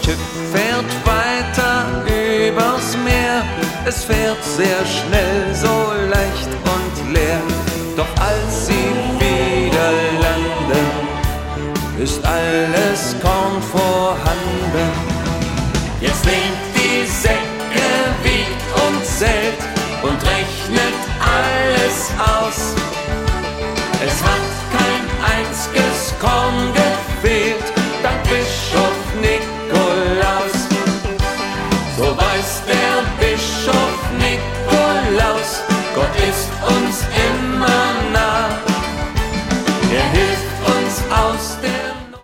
Schiff fährt weiter übers Meer. Es fährt sehr schnell, so leicht und leer. Doch als sie wieder landen, ist alles Korn vorhanden. Jetzt nehmt die Säcke, wiegt und zählt und rechnet alles aus.